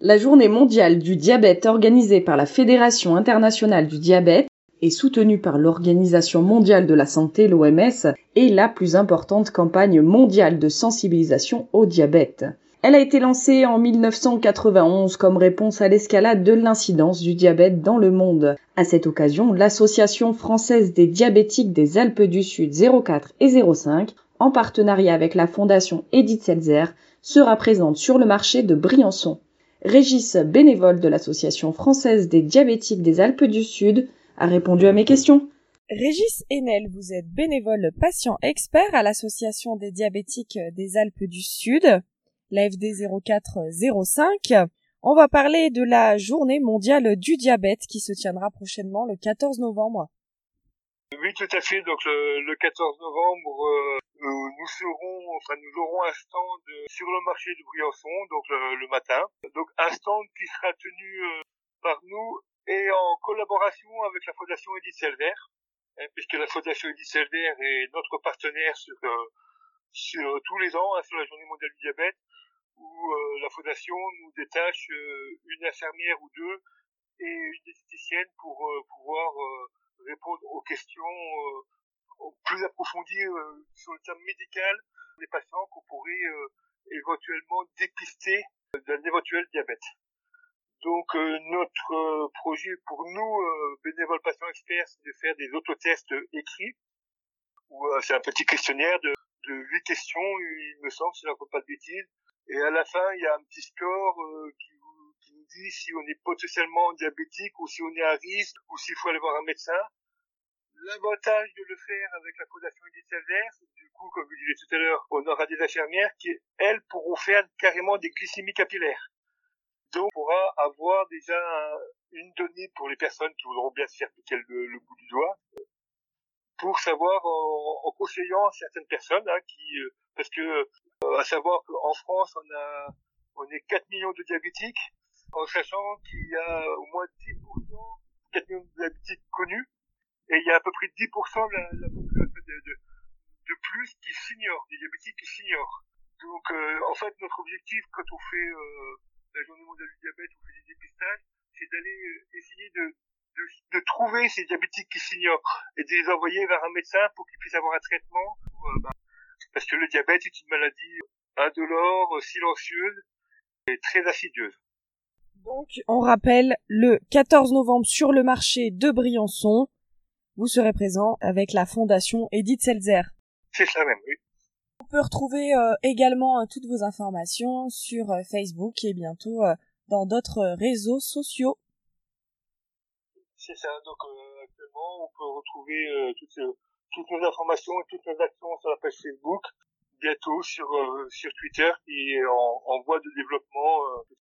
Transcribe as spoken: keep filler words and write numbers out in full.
La journée mondiale du diabète organisée par la Fédération internationale du diabète et soutenue par l'Organisation mondiale de la santé, l'O M S, est la plus importante campagne mondiale de sensibilisation au diabète. Elle a été lancée en mille neuf cent quatre-vingt-onze comme réponse à l'escalade de l'incidence du diabète dans le monde. À cette occasion, l'Association française des diabétiques des Alpes du Sud zéro quatre et zéro cinq, en partenariat avec la Fondation Edith Seltzer, sera présente sur le marché de Briançon. Régis, bénévole de l'Association française des diabétiques des Alpes du Sud, a répondu à mes questions. Régis Henel, vous êtes bénévole patient expert à l'Association des diabétiques des Alpes du Sud, la F D zéro quatre zéro cinq. On va parler de la journée mondiale du diabète qui se tiendra prochainement le quatorze novembre. Oui, tout à fait. Donc le, le quatorze novembre, euh, nous serons, enfin nous aurons un stand sur le marché de Briançon, donc le, le matin. Donc un stand qui sera tenu euh, par nous et en collaboration avec la Fondation Edith Seltzer, hein, puisque la Fondation Edith Seltzer est notre partenaire sur euh, sur tous les ans, hein, sur la Journée mondiale du diabète, où euh, la Fondation nous détache euh, une infirmière ou deux et une diététicienne pour euh, pouvoir euh, répondre aux questions euh, plus approfondies euh, sur le terme médical des patients qu'on pourrait euh, éventuellement dépister d'un éventuel diabète. Donc euh, notre euh, projet pour nous, euh, bénévoles patients experts, c'est de faire des autotests écrits, où euh, c'est un petit questionnaire de, de huit questions, il me semble, si je ne raconte pas de bêtises. Et à la fin, il y a un petit score euh, qui, qui nous dit si on est potentiellement diabétique ou si on est à risque ou s'il faut aller voir un médecin. L'avantage de le faire avec la Fondation Edith Seltzer, du coup, comme je disais tout à l'heure, on aura des infirmières qui, elles, pourront faire carrément des glycémies capillaires. Donc, on pourra avoir déjà une donnée pour les personnes qui voudront bien se faire piquer le, le bout du doigt, pour savoir, en, en conseillant certaines personnes, hein, qui, parce que, euh, à savoir qu'en France, on a, on est quatre millions de diabétiques, en sachant qu'il y a au moins dix pour cent, quatre millions de diabétiques connus, et il y a à peu près dix pour cent de la, la population de, de, de plus qui s'ignorent, des diabétiques qui s'ignorent. Donc, euh, en fait, notre objectif, quand on fait euh, la journée mondiale du diabète, on fait des dépistages, c'est d'aller euh, essayer de, de, de trouver ces diabétiques qui s'ignorent et de les envoyer vers un médecin pour qu'ils puissent avoir un traitement. Pour, euh, bah, parce que le diabète est une maladie indolore, silencieuse et très insidieuse. Donc, on rappelle, le quatorze novembre sur le marché de Briançon, vous serez présent avec la Fondation Edith Seltzer. C'est ça même, oui. On peut retrouver euh, également euh, toutes vos informations sur euh, Facebook et bientôt euh, dans d'autres réseaux sociaux. C'est ça, donc euh, actuellement on peut retrouver euh, toutes, euh, toutes nos informations et toutes nos actions sur la page Facebook, bientôt sur, euh, sur Twitter qui est en, en voie de développement. Euh,